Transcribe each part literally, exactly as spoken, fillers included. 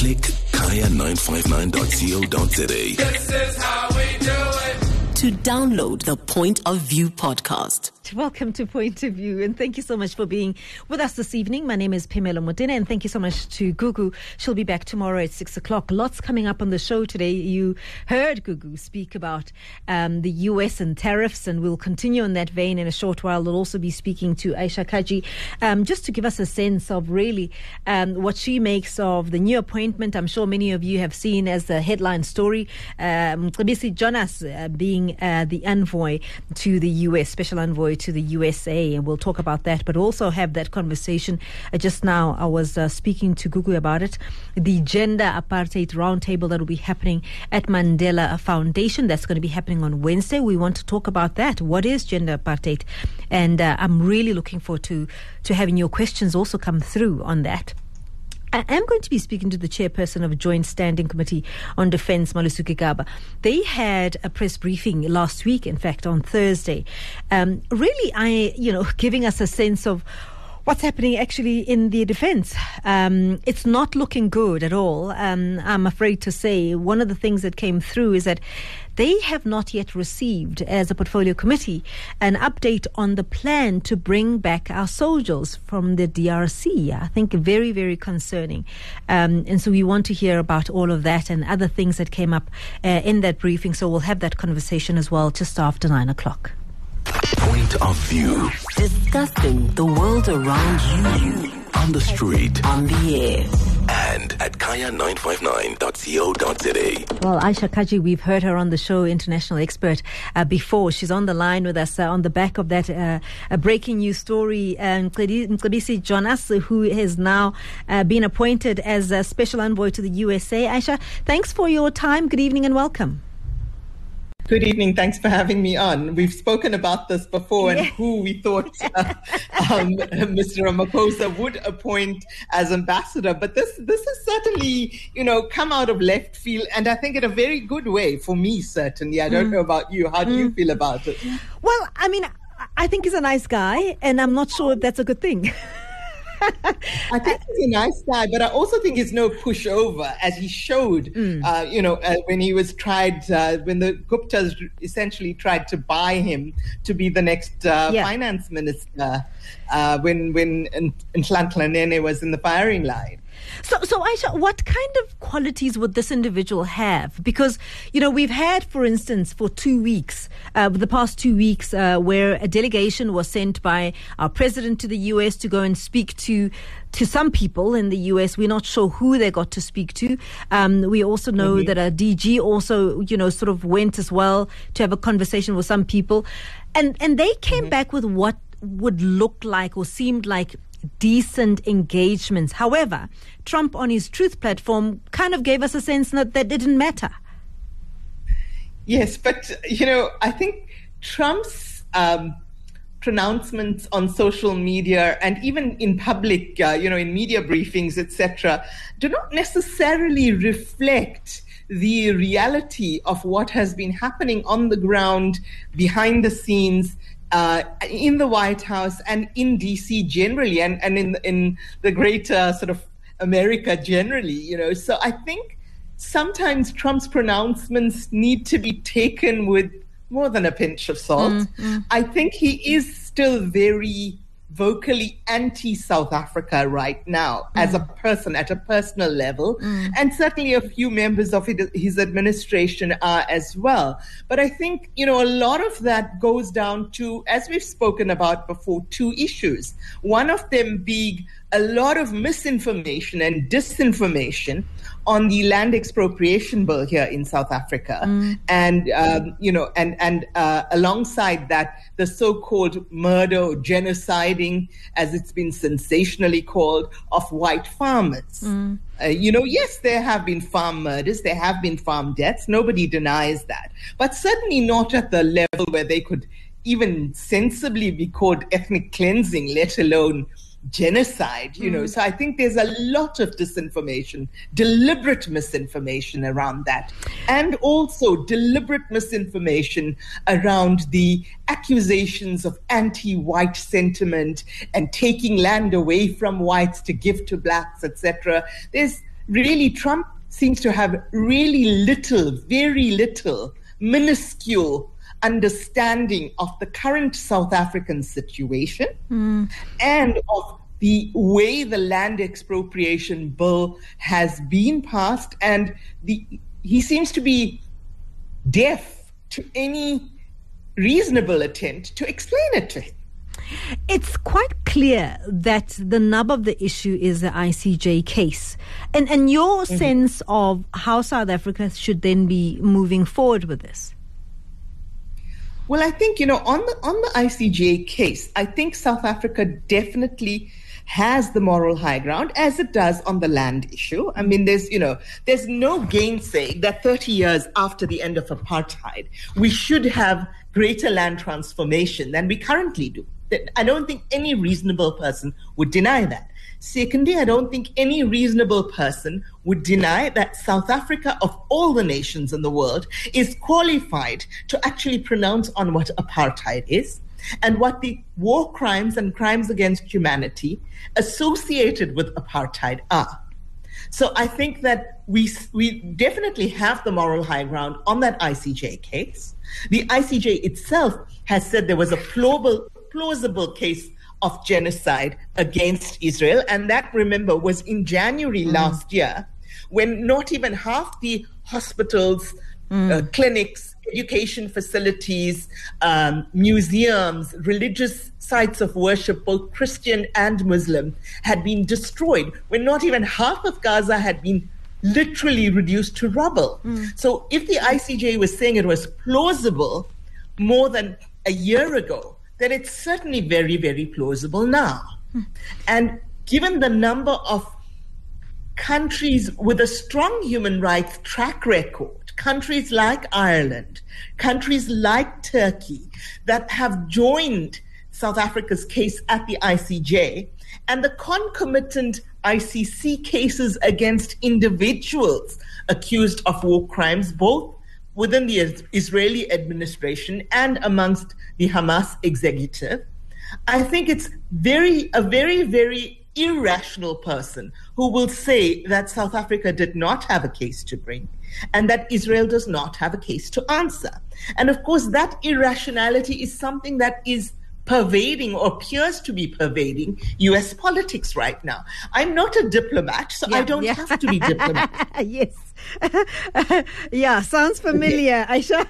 Click kaya nine five nine dot co dot za. This is how we do it. To download the Point of View podcast. Welcome to Point of View, and thank you so much for being with us this evening. My name is Phemelo Motene, and thank you so much to Gugu. She'll be back tomorrow at six o'clock. Lots coming up on the show today. You heard Gugu speak about um, the U S and tariffs, and we'll continue in that vein in a short while. We'll also be speaking to Aisha Kaji, um, just to give us a sense of really um, what she makes of the new appointment. I'm sure many of you have seen as the headline story, um, Mcebisi Jonas uh, being uh, the envoy to the U S, special envoy to the U S A, and we'll talk about that, but also have that conversation. Uh, just now I was uh, speaking to Gugu about it, the gender apartheid roundtable that will be happening at Mandela Foundation. That's going to be happening on Wednesday. We want to talk about that. What is gender apartheid? And uh, I'm really looking forward to to having your questions also come through on that. I am going to be speaking to the chairperson of a Joint Standing Committee on Defence, Malusi Gigaba. They had a press briefing last week, in fact, on Thursday. Um, really, I, you know, giving us a sense of what's happening actually in the defence. Um, it's not looking good at all. Um, I'm afraid to say one of the things that came through is that they have not yet received, as a portfolio committee, an update on the plan to bring back our soldiers from the D R C. I think very, very concerning. Um, and so we want to hear about all of that and other things that came up uh, in that briefing. So we'll have that conversation as well just after nine o'clock. Point of View. Discussing the world around you. On the street. On the air. And at kaya nine five nine dot co dot za. Well, Aisha Kaji, we've heard her on the show, international expert, uh, before. She's on the line with us uh, on the back of that uh, a breaking news story. Um, Mcebisi Jonas, who has now uh, been appointed as a special envoy to the U S A. Aisha, thanks for your time. Good evening and welcome. Good evening. Thanks for having me on. We've spoken about this before and who we thought uh, um, Mister Ramaphosa would appoint as ambassador. But this this has certainly, you know, come out of left field, and I think in a very good way for me, certainly. I don't mm. know about you. How do mm. you feel about it? Well, I mean, I think he's a nice guy, and I'm not sure if that's a good thing. I think he's a nice guy, but I also think he's no pushover, as he showed, mm. uh, you know, uh, when he was tried, uh, when the Guptas essentially tried to buy him to be the next uh, yeah. finance minister, uh, when when Nhlanhla Nene was in the firing line. So, so Aisha, what kind of qualities would this individual have? Because, you know, we've had, for instance, for two weeks, uh, the past two weeks, uh, where a delegation was sent by our president to the U S to go and speak to to some people in the U S. We're not sure who they got to speak to. Um, we also know mm-hmm. that a D G also, you know, sort of went as well to have a conversation with some people. And, and they came mm-hmm. back with what would look like or seemed like decent engagements. However, Trump on his Truth platform kind of gave us a sense that that didn't matter. Yes, but, you know, I think Trump's um, pronouncements on social media and even in public, uh, you know, in media briefings, et cetera, do not necessarily reflect the reality of what has been happening on the ground, behind the scenes, Uh, in the White House and in D C generally, and, and in in the greater sort of America generally, you know. So I think sometimes Trump's pronouncements need to be taken with more than a pinch of salt. Mm-hmm. I think he is still very vocally anti-South Africa right now mm. as a person, at a personal level. Mm. And certainly a few members of his administration are as well. But I think, you know, a lot of that goes down to, as we've spoken about before, two issues. One of them being a lot of misinformation and disinformation on the land expropriation bill here in South Africa. Mm. And, um, you know, and, and uh, alongside that, the so-called murder or genociding, as it's been sensationally called, of white farmers. Mm. Uh, you know, yes, there have been farm murders, there have been farm deaths, nobody denies that. But certainly not at the level where they could even sensibly be called ethnic cleansing, let alone genocide, you mm. know. So I think there's a lot of disinformation, deliberate misinformation around that, and also deliberate misinformation around the accusations of anti-white sentiment and taking land away from whites to give to blacks, et cetera. There's really Trump seems to have really little, very little, minuscule understanding of the current South African situation mm. and of the way the land expropriation bill has been passed. And the he seems to be deaf to any reasonable attempt to explain it to him. It's quite clear that the nub of the issue is the I C J case. And, and your mm-hmm. sense of how South Africa should then be moving forward with this? Well, I think, you know, on the on the I C J case, I think South Africa definitely has the moral high ground, as it does on the land issue. I mean, there's, you know, there's no gainsaying that thirty years after the end of apartheid, we should have greater land transformation than we currently do. I don't think any reasonable person would deny that. Secondly, I don't think any reasonable person would deny that South Africa, of all the nations in the world, is qualified to actually pronounce on what apartheid is and what the war crimes and crimes against humanity associated with apartheid are. So I think that we we definitely have the moral high ground on that I C J case. The I C J itself has said there was a plausible, plausible case of genocide against Israel. And that, remember, was in January mm. last year, when not even half the hospitals, mm. uh, clinics, education facilities, um, museums, religious sites of worship, both Christian and Muslim, had been destroyed, when not even half of Gaza had been literally reduced to rubble. Mm. So if the I C J was saying it was plausible more than a year ago, then it's certainly very, very plausible now. Mm. And given the number of countries with a strong human rights track record, countries like Ireland, countries like Turkey, that have joined South Africa's case at the I C J, and the concomitant I C C cases against individuals accused of war crimes, both within the Israeli administration and amongst the Hamas executive, I think it's very a very, very irrational person who will say that South Africa did not have a case to bring and that Israel does not have a case to answer. And of course, that irrationality is something that is pervading or appears to be pervading U S politics right now. I'm not a diplomat, so yeah, I don't yeah. have to be diplomatic. Yes. Yeah, sounds familiar, okay. Aisha.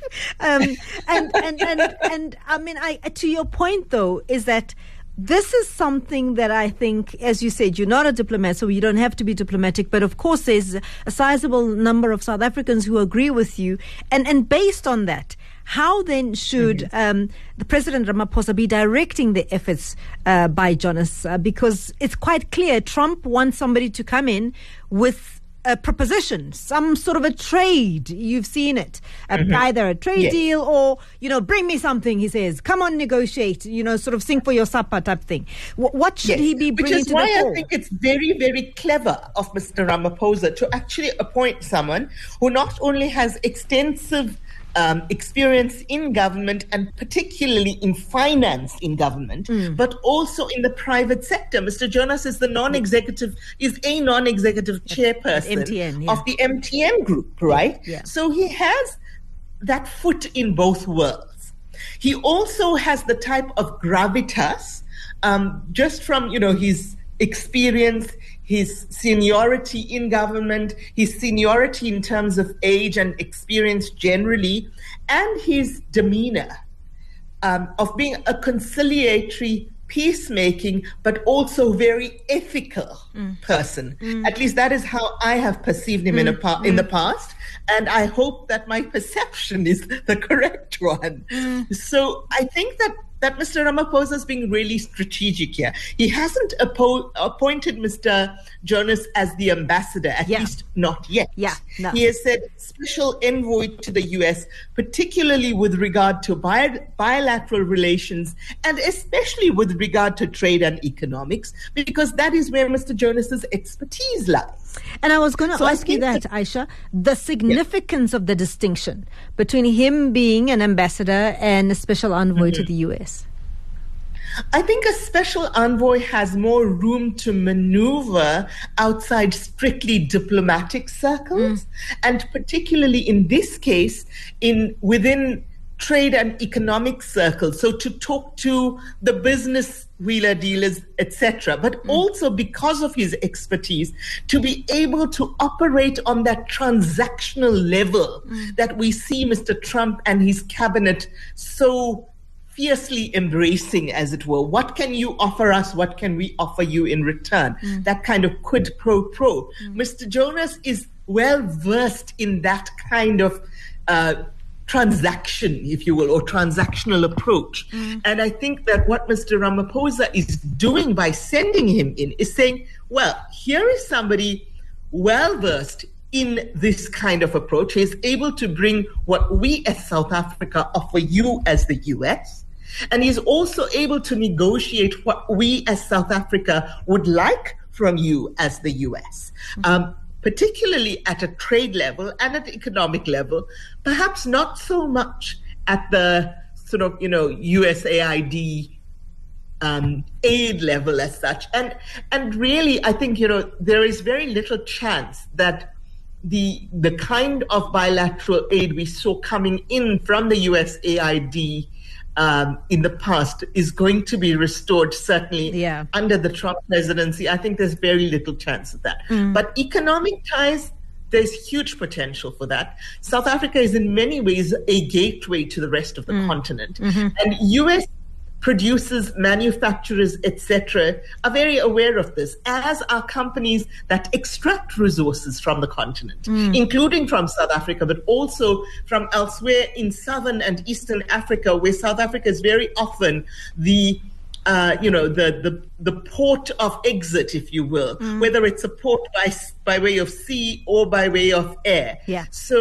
um, and, and, and, and I mean, I, to your point, though, is that this is something that I think, as you said, you're not a diplomat, so you don't have to be diplomatic. But of course, there's a sizable number of South Africans who agree with you. And, and based on that, how then should mm-hmm. um, the President Ramaphosa be directing the efforts uh, by Jonas? Uh, because it's quite clear Trump wants somebody to come in with a proposition, some sort of a trade. You've seen it. Uh, mm-hmm. Either a trade yes. deal or, you know, bring me something, he says. Come on, negotiate, you know, sort of sing for your supper type thing. W- what should yes. he be bringing to the fore? Which is why I think it's very, very clever of Mister Ramaphosa to actually appoint someone who not only has extensive Um, experience in government and particularly in finance in government, mm. but also in the private sector. Mister Jonas is the non-executive, is a non-executive chairperson M T N, yeah. of the M T N group, right? Yeah. So he has that foot in both worlds. He also has the type of gravitas, um, just from, you know, his experience, his seniority in government, his seniority in terms of age and experience generally, and his demeanor um, of being a conciliatory, peacemaking, but also very ethical mm. person. Mm. At least that is how I have perceived him mm. in, a pa- mm. in the past. And I hope that my perception is the correct one. Mm. So I think that that Mister Ramaphosa is being really strategic here. He hasn't appo- appointed Mister Jonas as the ambassador, at yeah. least not yet. Yeah, no. He has said special envoy to the U S, particularly with regard to bi- bilateral relations and especially with regard to trade and economics, because that is where Mister Jonas's expertise lies. And I was going to so ask you that, that, Aisha, the significance yeah. of the distinction between him being an ambassador and a special envoy mm-hmm. to the U S. I think a special envoy has more room to maneuver outside strictly diplomatic circles, mm. and particularly in this case, in within trade and economic circles. So to talk to the business wheeler dealers, et cetera, but mm. also because of his expertise, to be able to operate on that transactional level mm. that we see Mister Trump and his cabinet so fiercely embracing, as it were. What can you offer us? What can we offer you in return? Mm. That kind of quid pro quo. Mm. Mister Jonas is well versed in that kind of uh, transaction, if you will, or transactional approach. Mm. And I think that what Mister Ramaphosa is doing by sending him in is saying, well, here is somebody well versed in this kind of approach. He's able to bring what we as South Africa offer you as the U S. And he's also able to negotiate what we as South Africa would like from you as the U S. Mm-hmm. Um, particularly at a trade level and at the economic level, perhaps not so much at the sort of, you know, U S A I D um, aid level as such. And and really, I think, you know, there is very little chance that the the kind of bilateral aid we saw coming in from the U S A I D Um, in the past is going to be restored, certainly yeah. under the Trump presidency. I think there's very little chance of that. Mm. But economic ties, there's huge potential for that. South Africa is in many ways a gateway to the rest of the mm. continent. Mm-hmm. And U S producers, manufacturers, et cetera, are very aware of this, as are companies that extract resources from the continent, mm. including from South Africa, but also from elsewhere in southern and eastern Africa, where South Africa is very often the Uh, you know, the, the the port of exit, if you will, mm. whether it's a port by by way of sea or by way of air. Yeah. So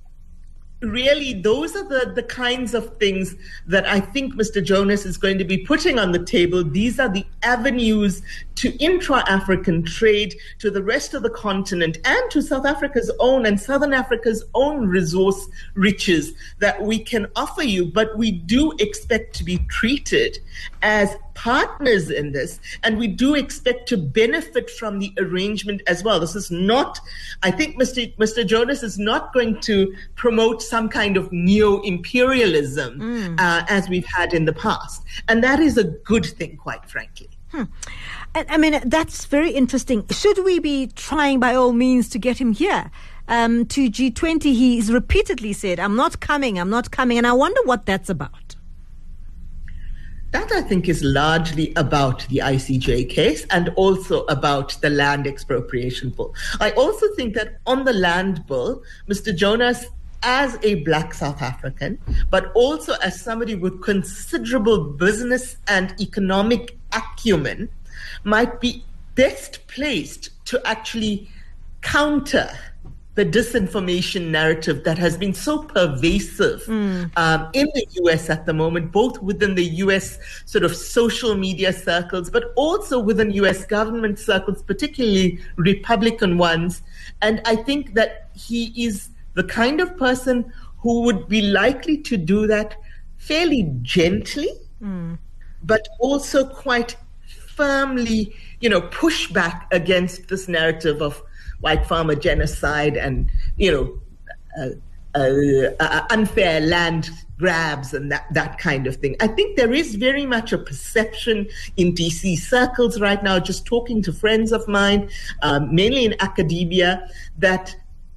really, those are the, the kinds of things that I think Mister Jonas is going to be putting on the table. These are the avenues to intra-African trade, to the rest of the continent, and to South Africa's own and Southern Africa's own resource riches that we can offer you. But we do expect to be treated as partners in this, and we do expect to benefit from the arrangement as well. This is not, I think Mister Mister Jonas is not going to promote some kind of neo-imperialism mm. uh, as we've had in the past. And that is a good thing, quite frankly. Hmm. I mean, that's very interesting. Should we be trying by all means to get him here? Um, to G twenty, he's repeatedly said, I'm not coming, I'm not coming. And I wonder what that's about. That, I think, is largely about the I C J case and also about the land expropriation bill. I also think that on the land bill, Mister Jonas, as a Black South African, but also as somebody with considerable business and economic acumen, might be best placed to actually counter the disinformation narrative that has been so pervasive mm. um, in the U S at the moment, both within the U S sort of social media circles, but also within U S government circles, particularly Republican ones. And I think that he is the kind of person who would be likely to do that fairly gently, mm. but also quite firmly, you know, push back against this narrative of white farmer genocide and, you know, uh, uh, uh, unfair land grabs and that, that kind of thing. I think there is very much a perception in D C circles right now, just talking to friends of mine, um, mainly in academia, that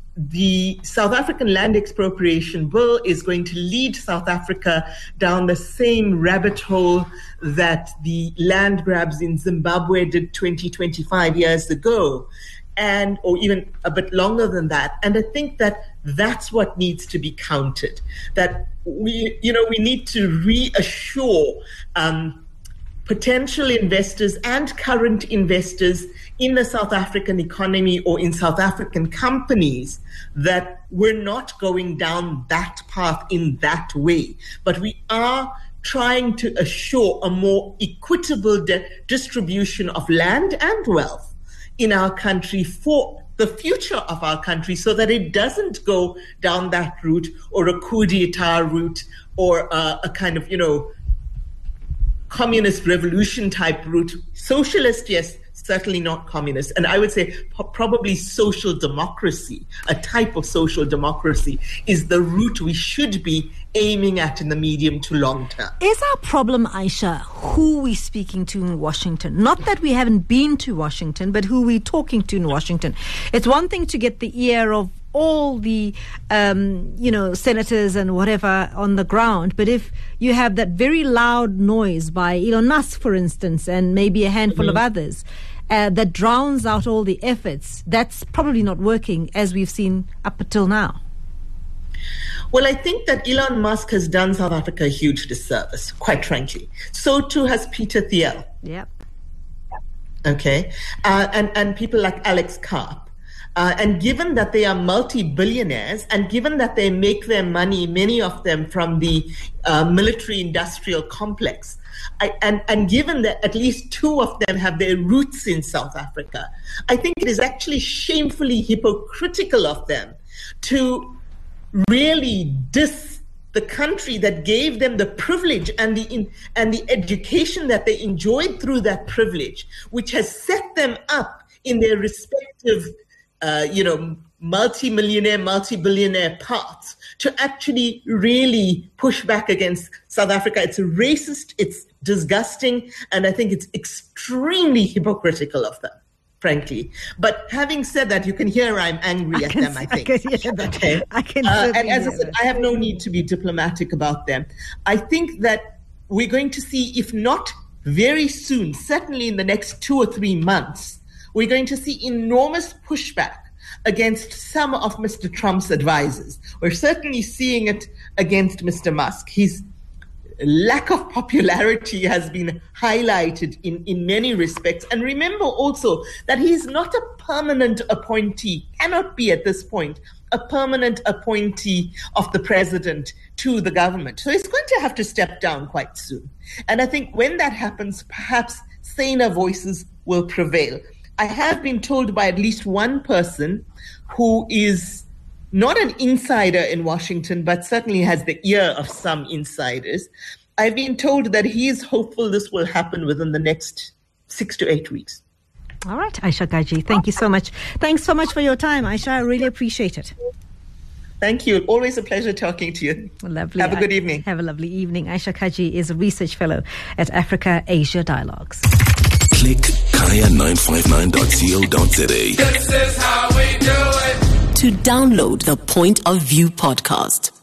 the South African land expropriation bill is going to lead South Africa down the same rabbit hole that the land grabs in Zimbabwe did twenty, twenty-five years ago, and or even a bit longer than that. And I think that that's what needs to be countered, that we, you know, we need to reassure um, potential investors and current investors in the South African economy or in South African companies that we're not going down that path in that way, but we are trying to assure a more equitable de- distribution of land and wealth in our country for the future of our country, so that it doesn't go down that route or a coup d'etat route or uh, a kind of, you know, communist revolution type route. Socialist, yes, certainly not communist. And I would say po- probably social democracy, a type of social democracy, is the route we should be aiming at in the medium to long term. Is our problem, Aisha, who we're speaking to in Washington? Not that we haven't been to Washington, but who we're talking to in Washington. It's one thing to get the ear of all the, um, you know, senators and whatever on the ground. But if you have that very loud noise by Elon Musk, for instance, and maybe a handful mm-hmm. of others, uh, that drowns out all the efforts, that's probably not working as we've seen up until now. Well, I think that Elon Musk has done South Africa a huge disservice, quite frankly. So too has Peter Thiel. Yep. Okay. Uh, and, and people like Alex Karp. Uh, and given that they are multi-billionaires, and given that they make their money, many of them, from the uh, military-industrial complex, I, and, and given that at least two of them have their roots in South Africa, I think it is actually shamefully hypocritical of them to really diss the country that gave them the privilege and the in, and the education that they enjoyed through that privilege, which has set them up in their respective Uh, you know, multi-millionaire, multi-billionaire paths to actually really push back against South Africa. It's racist, it's disgusting, and I think it's extremely hypocritical of them, frankly. But having said that, you can hear I'm angry I at can, them, I think. I can hear that. Okay. I can uh, and as I hear said, that. I have no need to be diplomatic about them. I think that we're going to see, if not very soon, certainly in the next two or three months, we're going to see enormous pushback against some of Mister Trump's advisors. We're certainly seeing it against Mister Musk. His lack of popularity has been highlighted in, in many respects. And remember also that he's not a permanent appointee, cannot be at this point, a permanent appointee of the president to the government. So he's going to have to step down quite soon. And I think when that happens, perhaps saner voices will prevail. I have been told by at least one person who is not an insider in Washington, but certainly has the ear of some insiders. I've been told that he is hopeful this will happen within the next six to eight weeks. All right, Aisha Kaji, thank you so much. Thanks so much for your time, Aisha. I really appreciate it. Thank you. Always a pleasure talking to you. Lovely. Have a good evening. Have a lovely evening. Aisha Kaji is a research fellow at Africa Asia Dialogues. Click kaya nine five nine dot co dot za. This is how we do it. To download the Point of View podcast.